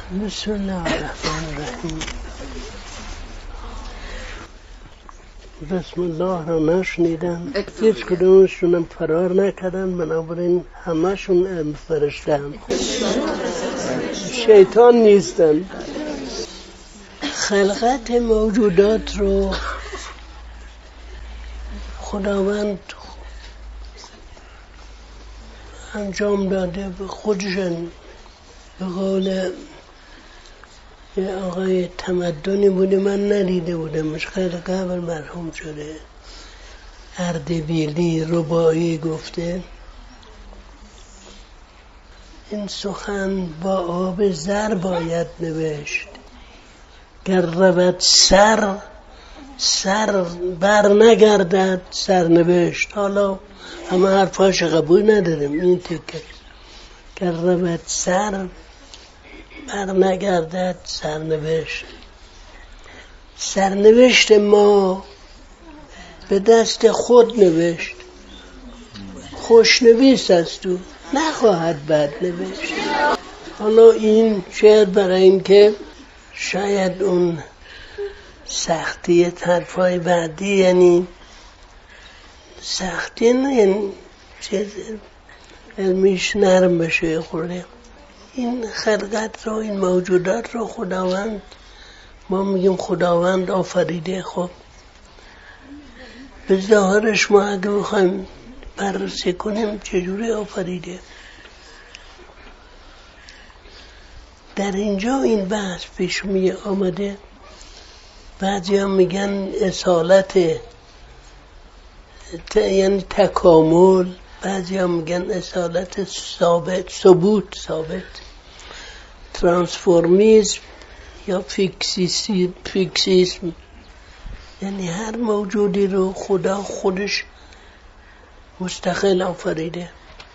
بسم الله الرحمن الرحیم. بسم الله را نشنیدن، هیچ کدومشونم فرار نکردن، بنابراین همشون فرشتن، شیطان نیستن. خلقت موجودات رو خداوند انجام داده به خودشن. به قول یه آقای تمدنی بوده، من ندیده بودمش، خیلی قبل مرحوم شده، اردبیلی رباعی گفته این سخن با آب زر باید نوشت، گر رود سر بر نگردد سرنوشت. حالا همه حرفاش قبول نداریم، این تکه گر رود سر بر نگردد سرنوشت. سرنوشت ما به دست خود نوشت، خوشنویس است و نخواهد بد نوشت. حالا این شعر برای این که شاید اون سختی حرفای بعدی، یعنی سختی نه، چیز علمیش نرم بشه خورده. این خلقت رو، این موجودات رو خداوند، ما میگیم خداوند آفریده. خب به ظاهرش ما اگه بخوایم بررسی کنیم چجوری آفریده، در اینجا این بحث پیش می آمده. بعضی هم میگن اصالت یعنی تکامل، بعضی هم میگن اصالت ثبوت، ترانسفورمیزم یا فیکسیسم، یعنی هر موجودی رو خدا خودش مستقل آفریده.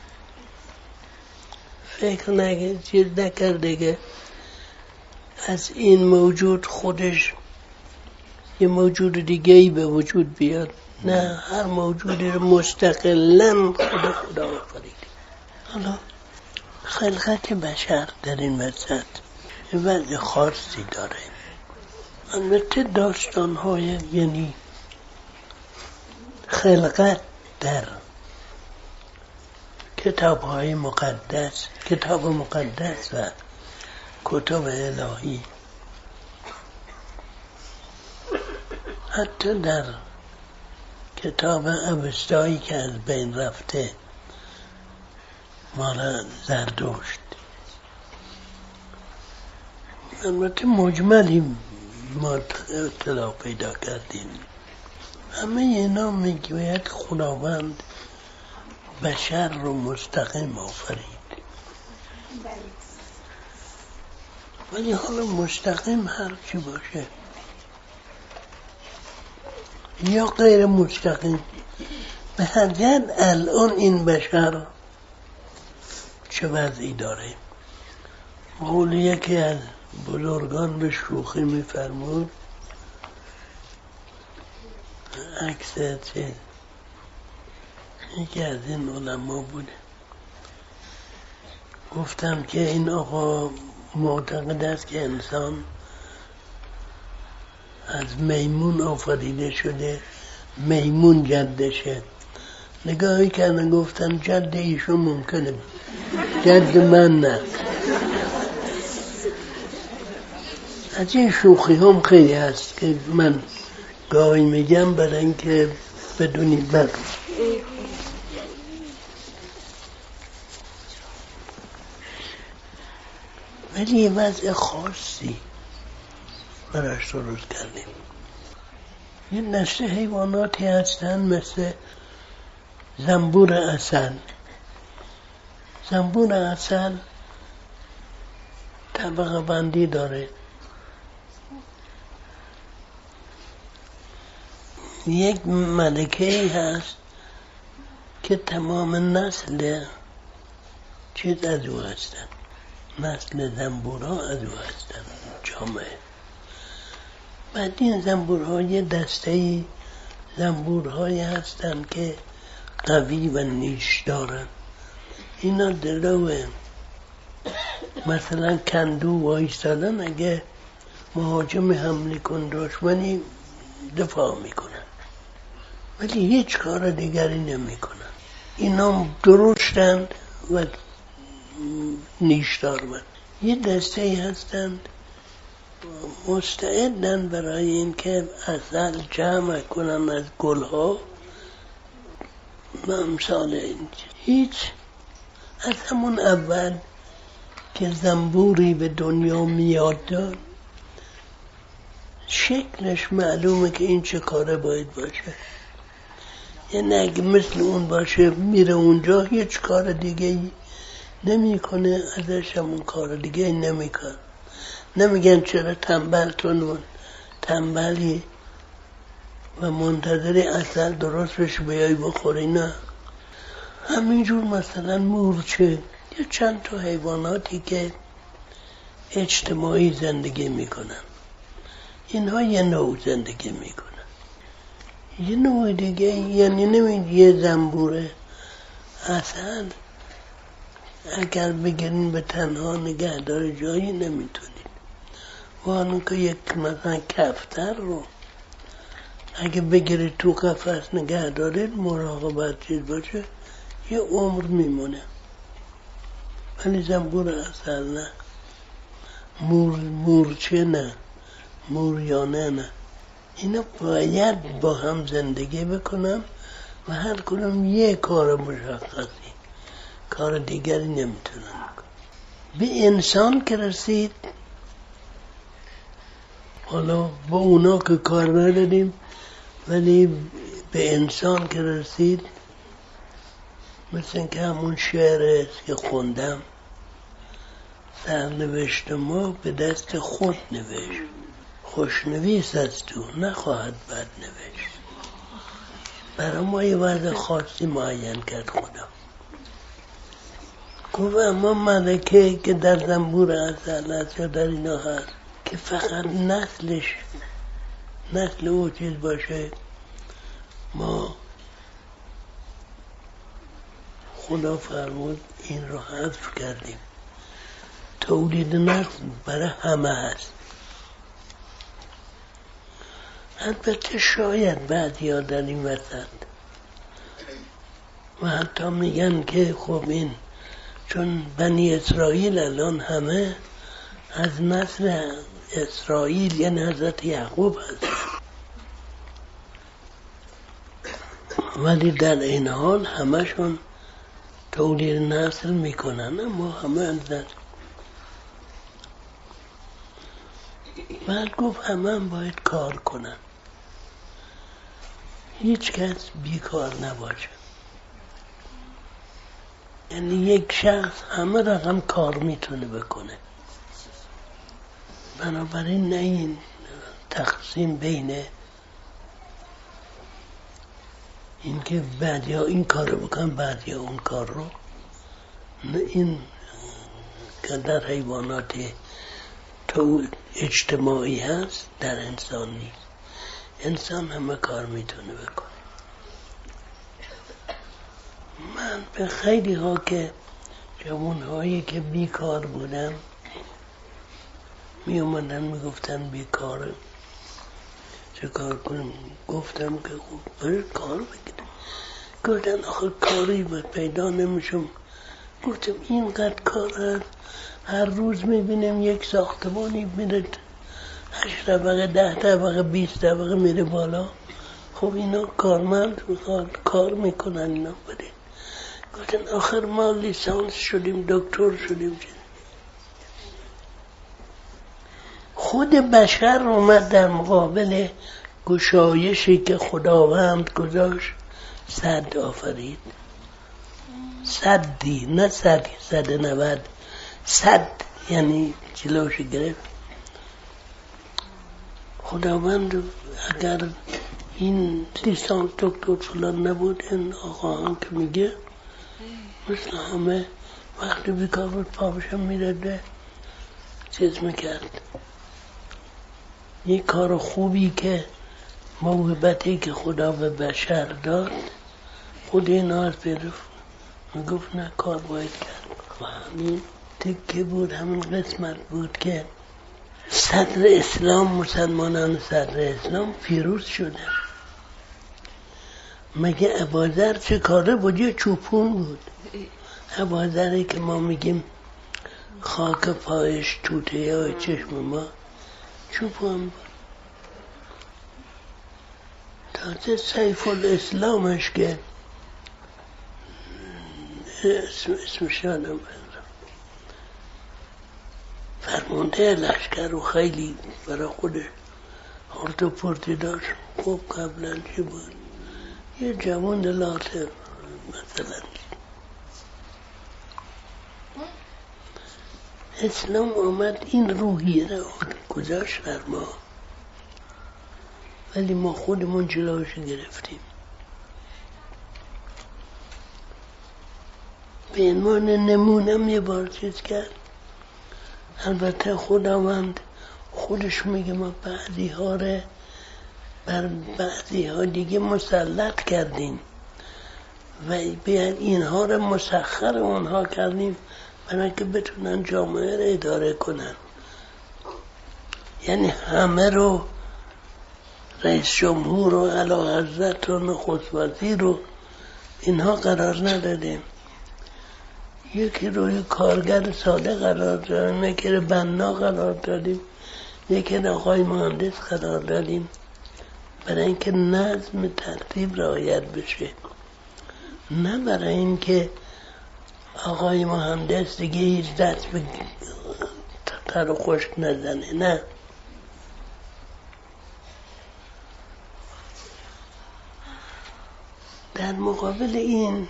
فکر نکرده که از این موجود خودش یه موجود دیگه‌ای به وجود بیاد. نه، هر موجودی رو مستقلاً خدا آفریده. حالا خلقت بشر در این وسط وضع خاصی داره. البته داستان‌های یعنی خلقت در کتاب‌های مقدس، کتاب مقدس و کتاب الهی، حتی در کتاب اوستایی که از بین رفته مال زردشت، البته مجملی ما اطلاع پیدا کردیم. همه اینا میگوید خداوند بشر رو مستقیم آفرید. ولی حالا مستقیم هر چی باشه یا غیر مستقیم، به هر جهت الان این بشر چه وضعی داره. قول یکی از بزرگان به شوخی میفرمود، عکس چه یکی از این علما بوده، گفتم که این آقا معتقد است که انسان از میمون آفریده شده، میمون جدشه. نگاهی کردن گفتن جد ایشون ممکنه، جد من نه. از این شوخی هم خیلی هست که من گاهی میگم برای اینکه بدونید. من ولی یه وضع خاصی براش درست کردیم. یه نسل حیواناتی هستن مثل زنبور عسل. زنبور عسل طبقه بندی داره. یک ملکه‌ای هست که تمام نسل چیز از او هستن، نسل زنبورها از او هستن، جامعه. بعد این زنبورها یه دسته‌ای زنبورهایی هستن که قوی و نیش دارن. اینا دلو مثلا کندو وایستادن، اگه مهاجم حمله کن دشمنی دفاع میکنن، ولی هیچ کار دیگری نمیکنن. اینا درشتند و نیشدارمند. یه دسته هستند مستعدن برای اینکه عسل جمع کنن از گلها و امثال این. هیچ از همون اول که زنبوری به دنیا میاد داد، شکلش معلومه که این چه کاره باید باشه. یعنی اگه مثل اون باشه میره اونجا هیچ کار دیگه نمی کنه، ازش همون کار دیگه نمی کنه. نمیگن چرا تنبلی و منتظر عسل درست بشه بیای بخوری، نه. همینجور مثلا مورچه یا چند تا حیواناتی که اجتماعی زندگی میکنن، اینها یه نوع زندگی میکنن. یه نوع دیگه یعنی نمید یه زنبوره عسل اگر بگیرین به تنها نگه داره جایی نمیتونید. وانون که یک مثلا کفتر رو اگه بگیرید تو قفس نگه دارید، مراقبت چیز باشه، یه عمر میمونه. ولی زنبور عسل نه، مورچه نه، موریانه نه. اینا باید با هم زندگی بکنن و هر کدوم یه کار مشخصی، کار دیگری نمیتونن. به انسان که رسید، حالا با اونا که کار نداریم، ولی به انسان که رسید، مثل اینکه همون شعر است که خوندم، سرنوشت ما به دست خود نوشت، خوشنویس از تو نخواهد بد نوشت. برای ما یه وضع خاصی معین کرد خدا. گفت اما ملکه که در زنبور عسل هست یا در اینا هست که فقط نسل او چیز باشه، ما خدا فرمود این رو حذف کردیم. تولید نسل برای همه هست. البته شاید بعضیا در این وسط و حتی میگن که خب این چون بنی اسرائیل الان همه از نسل اسرائیل یعنی حضرت یعقوب هست، ولی در این حال همشون تولید نسل میکنن، اما همه از نسل. بعد گفت همه باید کار کنن، هیچ کس بیکار نباشه. یعنی یک شخص همه رقم کار میتونه بکنه. بنابراین نه این تقسیم بین اینکه بعدیا این کار رو بکن بعدیا اون کار رو، نه این که در حیوانات تو اجتماعی هست در انسان نیست. انسان همه کار میتونه بکنه. من به خیلی ها که جوانهایی که بیکار بودم می اومدن میگفتن بیکاره چه کار کنم؟ گفتم که خب برای کار بگیرم. گفتن آخه کاری پیدا نمیشم. گفتم اینقدر کار هست، هر روز میبینم یک ساختمانی میره 8 طبقه 10 طبقه 20 طبقه میره بالا. خب اینا کارمند کار میکنن اینا بده. گفتن آخر ما لیسانس شدیم دکتر شدیم. خود بشر اومد در مقابل گشایشی که خداوند گذاشت سد آفرید. سدی نه 190 سد یعنی جلوش گرفت. خداوند اگر این لیسانس دکتر فلان نبود، این آقا هم که میگه مثل همه وقتی بیکار بود پاپشم میرده چیز میکرد. یک کار خوبی که موهبتی که خدا به بشر داد خود این از برفت میگفت نه کار باید کرد و همین تکه بود، همون قسمت بود که صدر اسلام، مسلمانان صدر اسلام پیروز شدن. مگه ابوذر چه کاره بود؟ یه چوپون بود. ابوذری که ما میگیم خاک پایش توته های چشم ما، چوپون بود. تازه سیف الاسلامش که اسمش یادم فرمانده لشکر رو خیلی برای خودش هرت و پرتی داشت. خب قبلا چی بود؟ یه جوان لاته مثلا. اسلام آمد این روحیه رو گذاشت بر ما، ولی ما خودمون جلوش گرفتیم. به عنوان نمونم یه بار چیز کرد. البته خداوند خودش میگه ما بعضی ها رو بر بعضی ها دیگه مسلط کردیم و بیان اینها رو مسخر اونها کردیم برای که بتونن جامعه رو اداره کنن. یعنی همه رو، رئیس جمهور و اعلیحضرت و نخست وزیر رو اینها قرار ندادیم. یکی روی کارگر ساده قرار دادیم، یکی رو بنا قرار دادیم، یکی رو آقای مهندس قرار دادیم، برای اینکه نظم ترتیب رعایت بشه، نه برای اینکه آقای مهندس دیگه هیچ دست به تر و خشک نزنه. نه، در مقابل این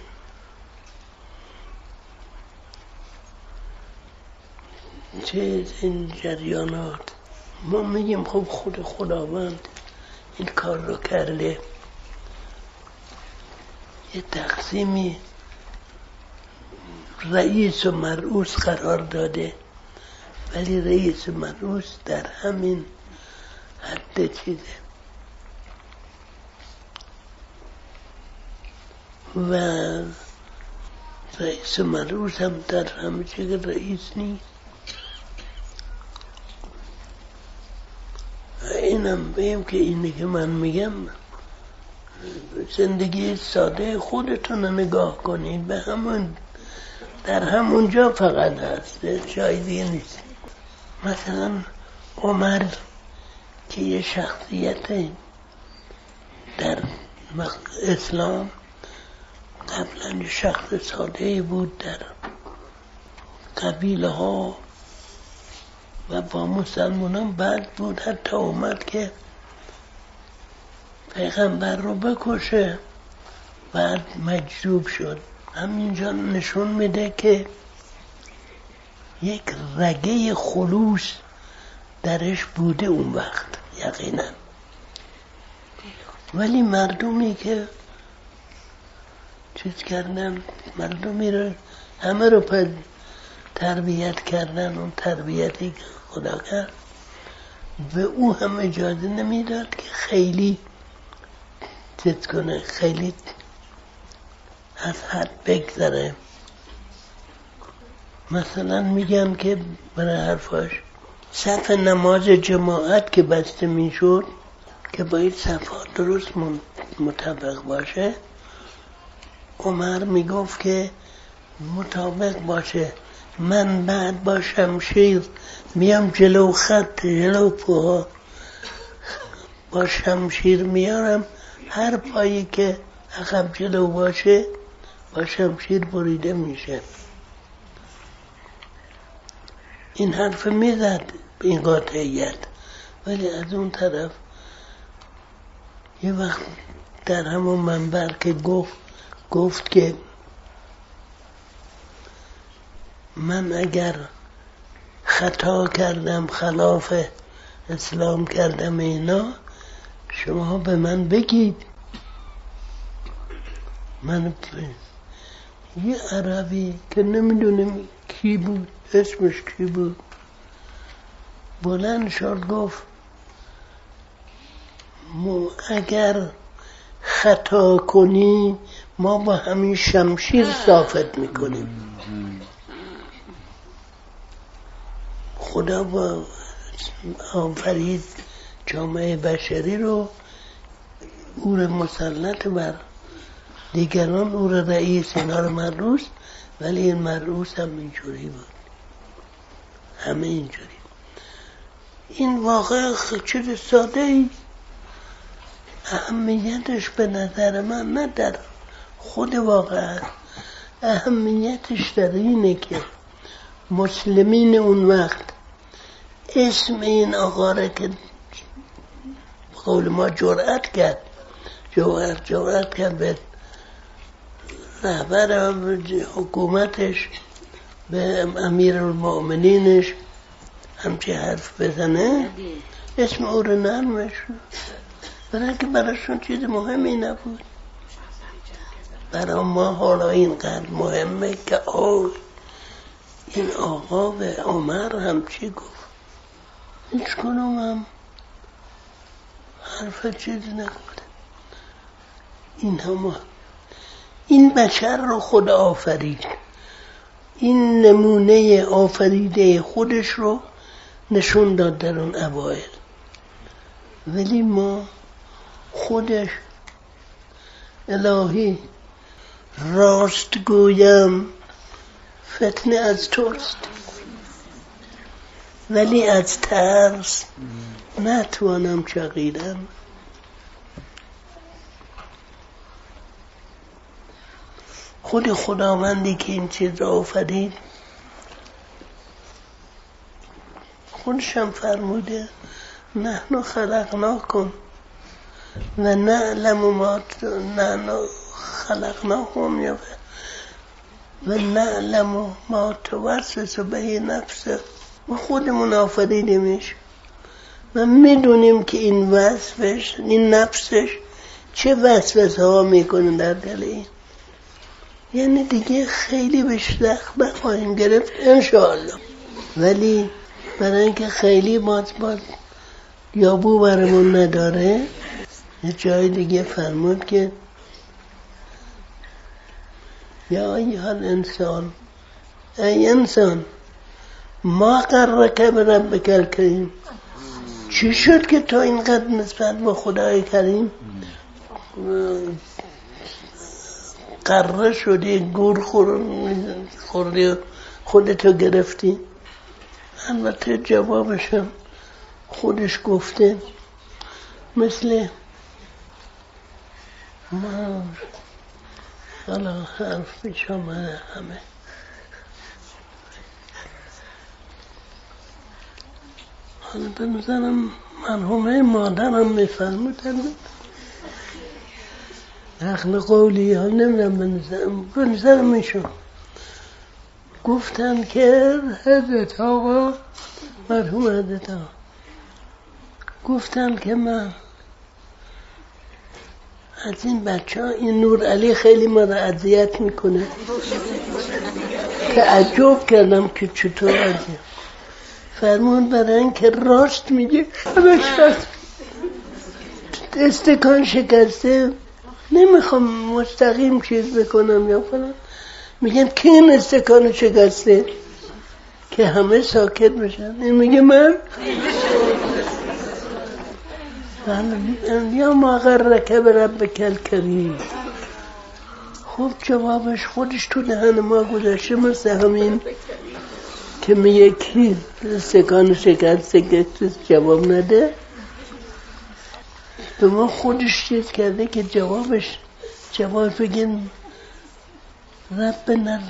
این جریانات ما میگیم خب خود خداوند این کار رو کرده، یه تقسیمی رئیس و مرئوس قرار داده، ولی رئیس و مرئوس در همین حد چیزه و رئیس و مرئوس هم در همه چیز رئیس نیست. اینم بگیم که اینه که من میگم زندگی ساده خودتون رو نگاه کنید، به همون در همونجا فقط هست، جای دیگه نیست. مثلا عمر که یه شخصیت در اسلام قبلا شخص ساده بود در قبیله ها و با مسلمانان بد بود، حتی اومد که پیغمبر رو بکشه، بعد مجذوب شد. همینجا نشون میده که یک رگه خلوص درش بوده اون وقت یقینا. ولی مردمی که چیز کردن، مردمی رو همه رو تربیت کردن، اون تربیتی که خدا کرد به او هم اجازه نمیداد که خیلی چیز کنه، خیلی از حد بگذره. مثلا میگن که برای حرفاش صف نماز جماعت که بسته میشد که باید صفها درست مطابق باشه، عمر میگفت که مطابق باشه، من بعد با شمشیر میام جلو خط، جلو پاها با شمشیر میارم، هر پایی که عقب جلو باشه با شمشیر بریده میشه. این حرف میزد به این قاطعیت، ولی از اون طرف یه وقت در همون منبر که گفت که من اگر خطا کردم، خلاف اسلام کردم اینا، شما به من بگید. من یه عربی که نمیدونم کی بود، اسمش کی بود، بلند شد گفت اگر خطا کنی ما با همین شمشیر صافت میکنیم. خدا با آفرید جامعه بشری رو او رو مسلط بر دیگران، او رو رئیس، اینا رو مرئوس، ولی این مرئوس هم اینجوری بود، همه اینجوری. این واقع چیز ساده ای، اهمیتش به نظر من نه در خود واقع، اهمیتش در اینه که مسلمین اون وقت اسم این آقا را که قول ما جرأت کرد به رهبر حکومتش، به امیر المؤمنینش همچه حرف بزنه، اسم او رو نرمش، برای که براشون چیز مهمی نبود. برای ما حالا اینقدر مهمه که این آقا به عمر هم چی گفت، هیچ کنم هم حرف چیزی نگفته. این بشر رو خدا آفرید، این نمونه آفریده خودش رو نشون داد در اون اوائل، ولی ما خودش الهی راست گویم فتنه از توست، ولی از ترس نتوانم چقیدم. خود خداوندی که این چیز را آفرید خودشم فرموده نحن خلقناکم و نعلم ما خلقناهم و نعلم ما توسوس به نفسه، و خودمون آفریدیمش و میدونیم که این وصفش، این نفسش چه وسوسه ها میکنه در دل این. یعنی دیگه خیلی بهش دخل نخواهیم گرفت انشاءالله، ولی برای اینکه خیلی باز یابو برمون نداره، یه جای دیگه فرمود که یا ایها الانسان، ای انسان ما غرک بربک الکریم، چی شد که تو اینقدر نسبت به خدای کریم قره شدی، گور خوردی، خودتو گرفتی؟ البته جوابشم خودش گفته، مثل ما حالا حرف پیش آمده همه. حالا به نظرم مرحومه مادرم میفرمودن نقل قولی، حالا نمیدونم به نظرم میشون گفتن که حضرت آقا، مرحوم حضرت آقا گفتن که من از این بچه ها این نور علی خیلی ما را اذیت میکنه. تعجب کردم که چطور اذیت. فرمون برای این که راست میگه، استکان شکسته، نمیخوام مستقیم چیز بکنم یا فلان، میگن که این استکان شکسته که همه ساکت بشن، این میگه من یا ما غرک بربک الکریم. خب جوابش خودش تو دهن ما گذاشته، مثل همین که میگه کی استکان شکسته که جواب نده، به ما خودش چیز کرده که جواب بگیم ربنا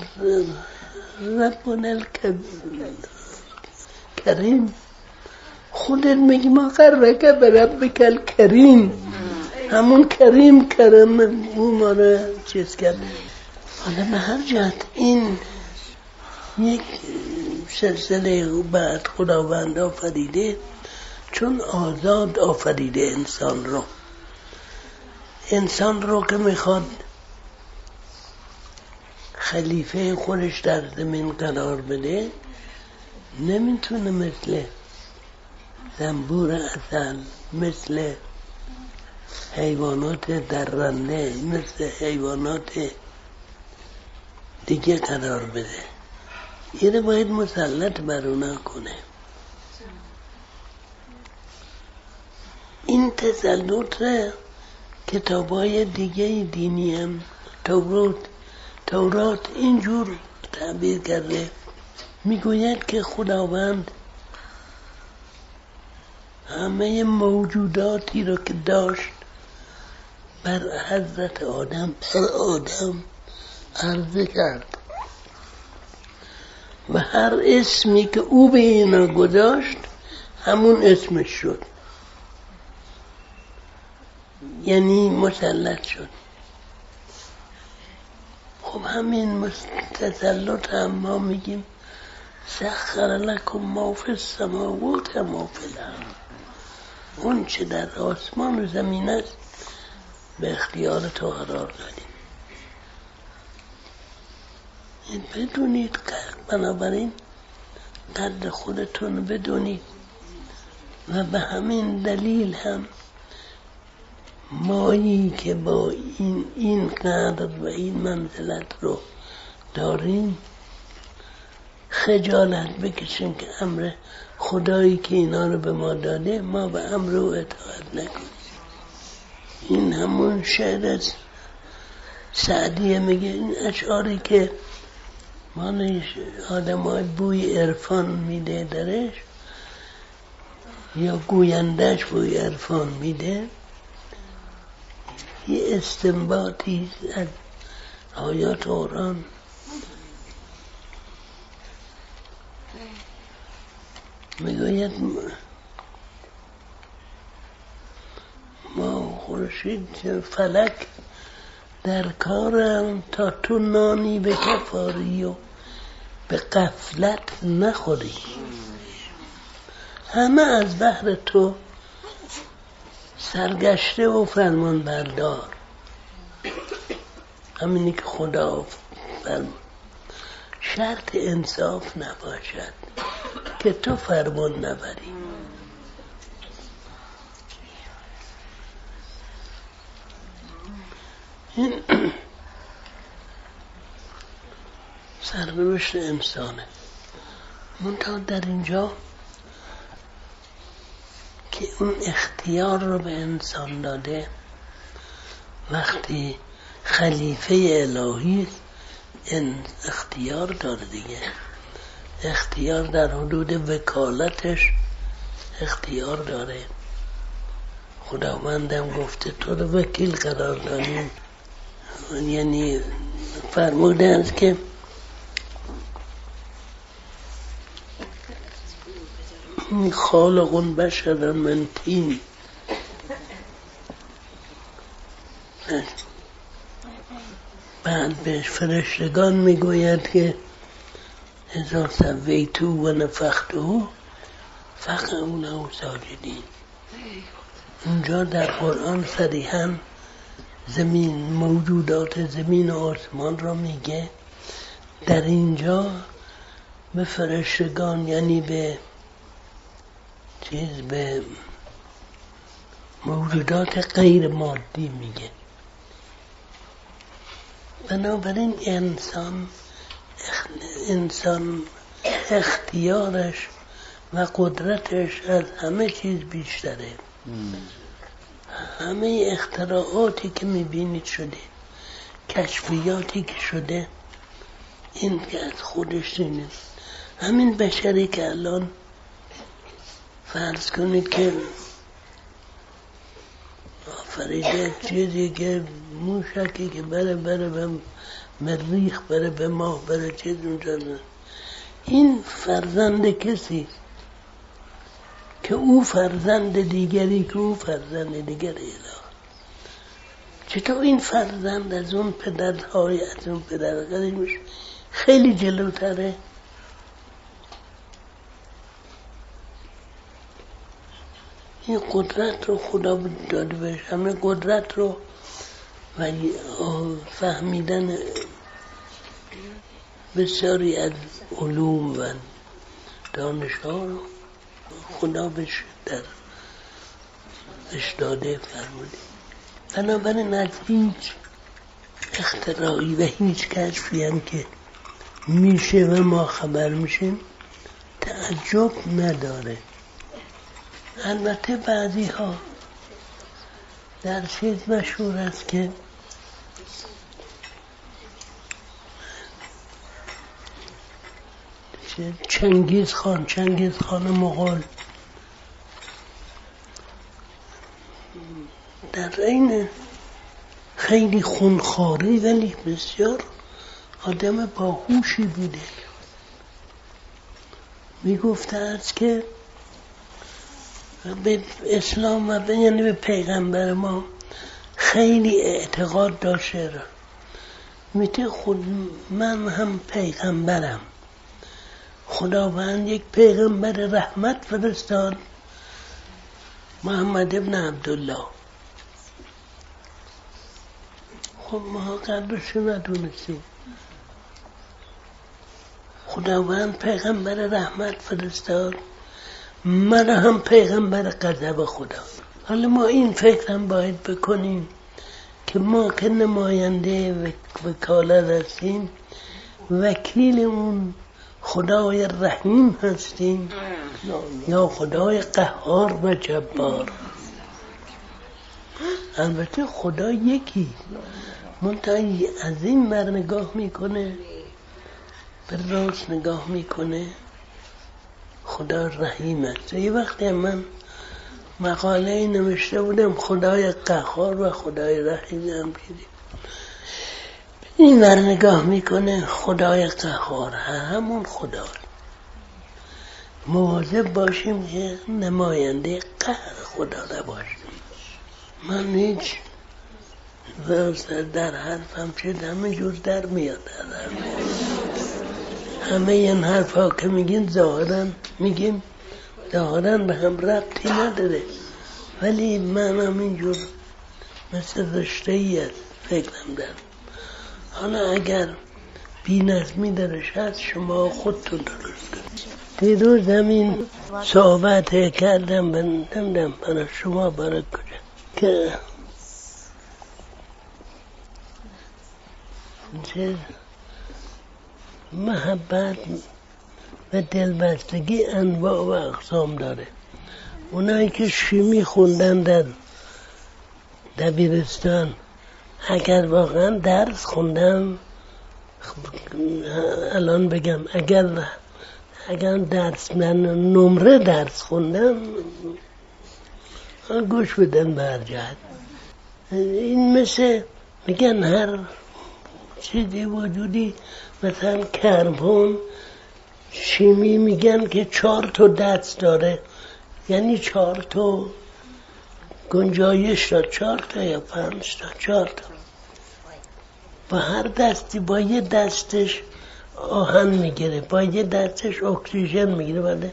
الکریم. خودت میگی ما غرک بربک الکریم، همون کرم او ما رو چیز کرده. حالا به هر جهت این یک سلسله بعد خداوند آفریده، چون آزاد آفریده انسان رو که میخواد خلیفه خودش در زمین قرار بده، نمیتونه مثل زنبور عسل، مثل حیوانات درنده، مثل حیوانات دیگه قرار بده. اینه باید مسلط بر اونا کنه. این تسلط کتاب‌های دیگه دینی هم تورات اینجور تعبیر کرده، میگوید که خداوند همه موجوداتی رو که داشت بر حضرت آدم عرضه کرد و هر اسمی که او به اینا گذاشت همون اسمش شد، یعنی مسلط شد. خب همین تسلط هم ما میگیم سخر لکم ما فی السماوات و ما فی الارض، اون چه در آسمان و زمین است به اختیار تو قرار دادیم. بدونید، بنابراین قدر خودتون بدونید و به همین دلیل هم مایی که با این قدر و این منزلت رو داریم خجالت بکشیم که امر خدایی که اینا رو به ما داده ما به امر او اطاعت نکنیم. این همون شعر از سعدیه، میگه این اشعاری که مالش آدمای بوی عرفان میده درش یا گویندش بوی عرفان میده، یه استنباطی از آیات قرآن میگوید ما خورشید فلک در کارم تا تو نانی به کفاری و به غفلت نخوری، همه از بحر تو سرگشته و فرمان بردار. همینی که خدا فرمان، شرط انصاف نباشد که تو فرمان نبری. این سرنوشت انسانه. منتها در اینجا که اون اختیار رو به انسان داده، وقتی خلیفه الهی اختیار داره دیگه، اختیار در حدود وکالتش اختیار داره. خداوندم گفته تو رو وکیل قرار دادیم، یعنی فرموده است که خالق بشر من طین، بعد به فرشتگان میگوید که اذا سویته و نفخته فقعوا له ساجدین. اونجا در قرآن صریحاً موجودات زمین و آسمان را میگه. در اینجا به فرشتگان یعنی به موجودات غیر مادی میگه. بنابراین انسان اختیارش و قدرتش از همه چیز بیشتره. همه اختراعاتی که میبینید شده، کشفیاتی که شده، این که از خودش نیست. همین بشری که الان فرض کنید که آفریده چیزی که موشکی که بره به مریخ، بره به ماه، بره چیز اونجا، این فرزند کسی که او فرزند دیگری که او فرزند دیگری اله. چطور این فرزند از اون پدرهای از اون پدر قدیمش خیلی جلوتره؟ این قدرت رو خدا داده بهش، همه قدرت رو و فهمیدن بسیاری از علوم و دانش‌ها رو خدا بهش داده فرموده. بنابراین از هیچ اختراعی و هیچ کشفی هم که میشه و ما خبر میشیم تعجب نداره. البته بعضی ها در چیز مشهور است که چنگیز خان مغول در این خیلی خونخواری ولی بسیار آدم باهوشی بوده. میگفته است که به اسلام و یعنی به پیغمبر ما خیلی اعتقاد داشته. میگه خود من هم پیغمبرم، خداوند یک پیغمبر رحمت فرستاد، محمد ابن عبدالله. خب ما قدرش ندونستیم. خداوند پیغمبر رحمت فرستاد، من هم پیغمبر غضب خدا. حالا ما این فکرم باید بکنیم که ما که نماینده وکالت هستیم، وکیل اون خدای رحیم هستیم یا خدای قهار و جبار. البته خدا یکی، منتهی از این بر نگاه میکنه، به راست نگاه میکنه، خدا رحیم است. یه وقتی من مقاله نوشته بودم خدای قهار و خدای رحیم هم دیدیم. این بر نگاه میکنه خدای قهار همون خدا. مواظب باشیم که نماینده قهر خدا نباشیم. من هیچ در حرفم شد همه جور در میاد. همه این حرف ها که میگیم ظاهرا به هم ربطی نداره، ولی من هم اینجور مثل رشته ای از فکرم دارم. حالا اگر بی نظمی درش هست شما خودتون درست کنید. دیروز همین صحبت کردم بندم برای شما برای کجا که محبت و دلبستگی انواع و اقسام داره. اونایی که شیمی خوندن در دبیرستان اگر واقعا درس خوندن، الان بگم اگر درس نمره درس خوندن گوش بدن برجهد. این مثل میگن هر چیزی وجودی، مثلا کربن شیمی میگن که 4 تا دست داره، یعنی 4 تا گنجایش داره، 4 تا یا 5 تا، 4 تا. با هر دستی با یه دستش آهن میگیره، با یه دستش اکسیژن میگیره. بله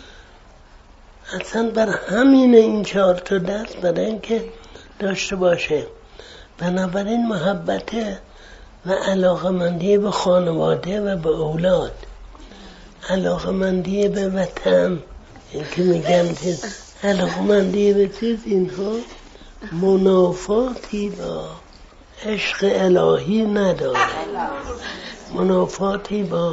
اصلا بر همین این 4 تا دست برای اینکه داشته باشه. بنابراین محبت و علاقمندی به خانواده و به اولاد، علاقمندی به وطن، این که میگن علاقمندی به چیز، اینها منافاتی با عشق الهی نداره، منافاتی با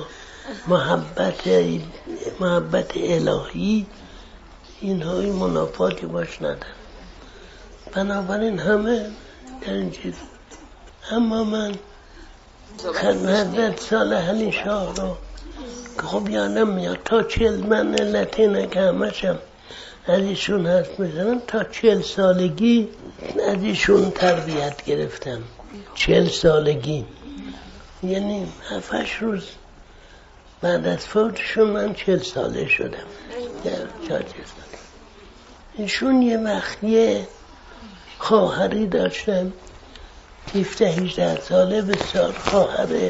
محبت الهی، اینها این منافاتی باش نداره. بنابراین همه در این چیز. اما من حضرت صالح علی شاه رو که خب یادم میاد تا 40 من علتینه که همشم از ایشون حرف میزنم، تا 40 سالگی از ایشون تربیت گرفتم. 40 سالگی یعنی 7-8 روز بعد از فوتشون من 40 ساله شدم. ایشون یه وقت یه خواهری داشتن 17-18 ساله، بسیار خواهره،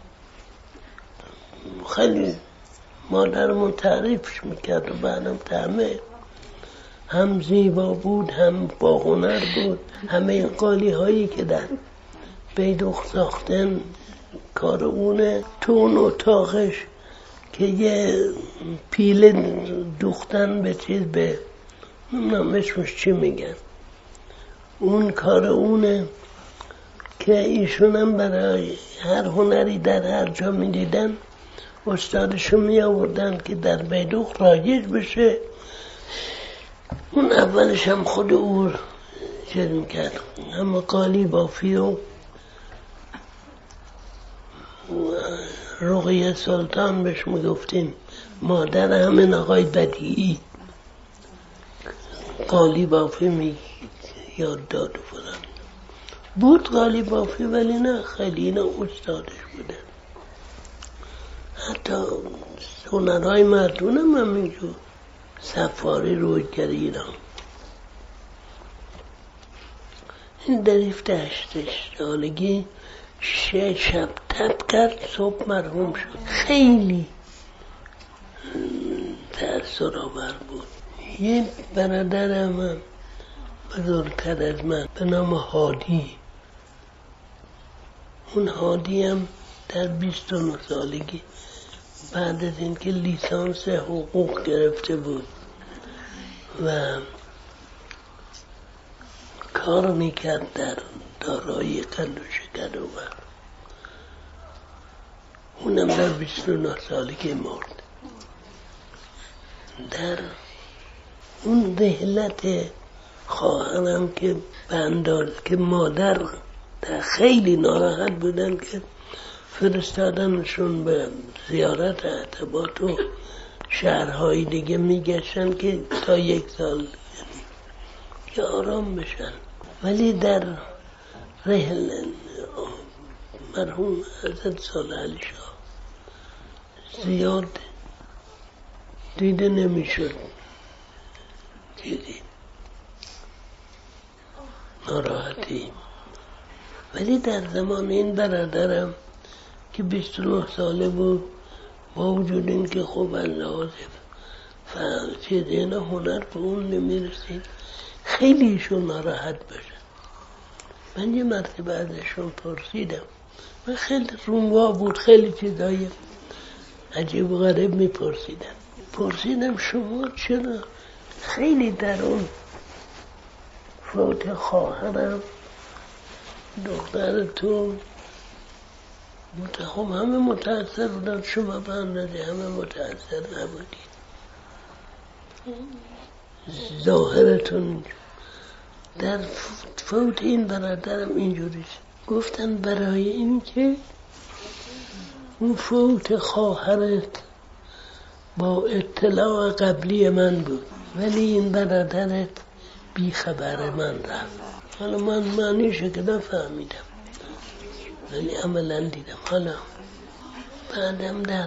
خیلی مادرمون تعریفش میکرد و بعدم همه هم زیبا بود هم با هنر بود. همه این قالی هایی که در بیدوخ ساختن کار اونه. تو اون اتاقش که یه پیله دوختن به چیز، به نمیدونم اسمش چی میگن، اون کار اونه که ایشون هم برای هر هنری در هر جا میدیدن استادشون می آوردن که در بیدوخ رایج بشه. اون اولش هم خود او چه میکرد، اما قالی بافی و رقیه سلطان بهش میگفتیم، مادر همین آقای بدیعی قالی بافی می یاد داد و فلان بود. قالی بافی ولی نه خیلی نه استادش بوده. حتی هنرهای مردون هم همینجور، سفاری رویگر ایران، این در 17 سالگی 6 شب تب کرد، صبح مرحوم شد. خیلی تأثیرآور بود. یه برادرم بزرگتر از من به نام هادی، اون هادی هم در 29 سالگی بعد از اینکه لیسانس حقوق گرفته بود و کار میکرد در دارایی قند و شکر و اونم در 29 سالگی مرد. در اون رحلت خواهرم که که مادر خیلی ناراحت بودن که فرستادنشون به زیارت اعتباط و شهرهای دیگه میگشتن که تا 1 سال که آرام بشن، ولی در رحله مرحوم حضرت صالح شاه زیاد دیده نمیشد، ناراحتی. ولی در زمان این برادرم که 29 ساله بود، با وجود این که خب لحاظ چیزی هنر به اون نمیرسید، خیلی ایشون ناراحت بشه. من یه مرتبه ازشون پرسیدم، من خیلی روموا بود، خیلی چیزای عجیب و غریب پرسیدم شما چرا خیلی در اون فوت خواهرم دخترتون خب همه متأثر بودن، شما به اندازه همه متأثر نبودید، ظاهرتون در فوت این برادرم اینجوری. گفتن برای این که اون فوت خواهرت با اطلاع قبلی من بود، ولی این برادرت بی خبر من رفت. حالا من معنیشه که نفهمیدم، ولی عملا دیدم. حالا بعدم در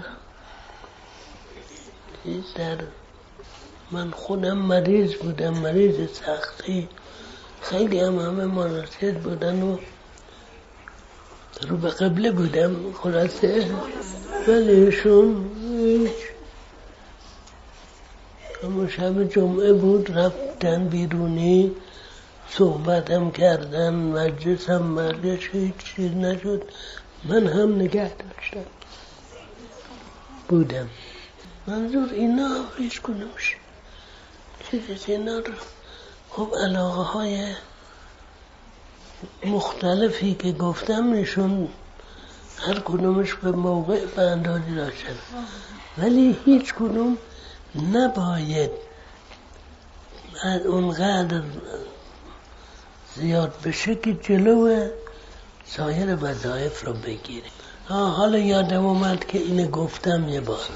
من خودم مریض بودم، مریض سختی، خیلی همه مناسب بودن و رو به قبله بودم خلاصه، ولی ایشون همون شب جمعه بود، رفتن بیرونی، صحبتم کردن، مجلسم برگشت، هیچ چیز نشد. من هم نگه داشتم بودم. منظور اینا هیچ کنمش چیزی اینا رو خب علاقه های مختلفی که گفتم ایشون هر کدومش به موقع به اندازی داشتن، ولی هیچ کدوم نباید اونقدر زیاد بشه که جلو سایر وظایف رو بگیره. حالا یادم اومد که اینه گفتم یه بار،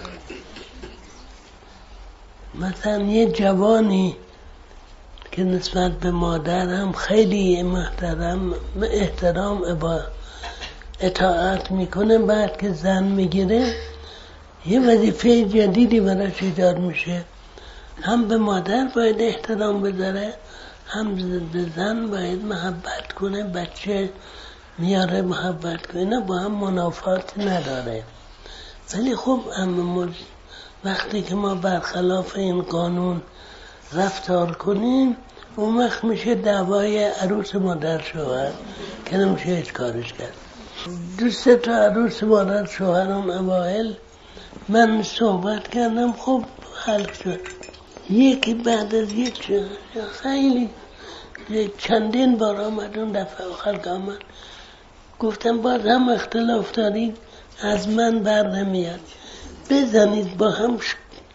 مثلا یه جوانی که نسبت به مادرم خیلی محترم احترام اطاعت میکنه، بعد که زن میگیره یه وظیفه جدیدی براش ایجاد میشه، هم به مادر باید احترام بذاره، هم به زن باید محبت کنه، بچه میاره محبت کنه، با هم منافات نداره. ولی خب وقتی که ما برخلاف این قانون رفتار کنیم، اون وقت میشه دعوای عروس مادر شوهر که نمیشه هیچ کارش کرد. 2 تا عروس مادر شوهر اون اوائل من صحبت کردم، خب حل شد. یکی بعد از خیلی چندین بار آمد، اون دفعه آخر که آمد گفتم باز هم اختلاف دارید، از من بر نمیاد، بزنید با هم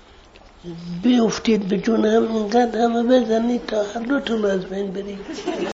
بیفتید به جون هم، اینقدر همه بزنید تا هر دوتون از بین برید.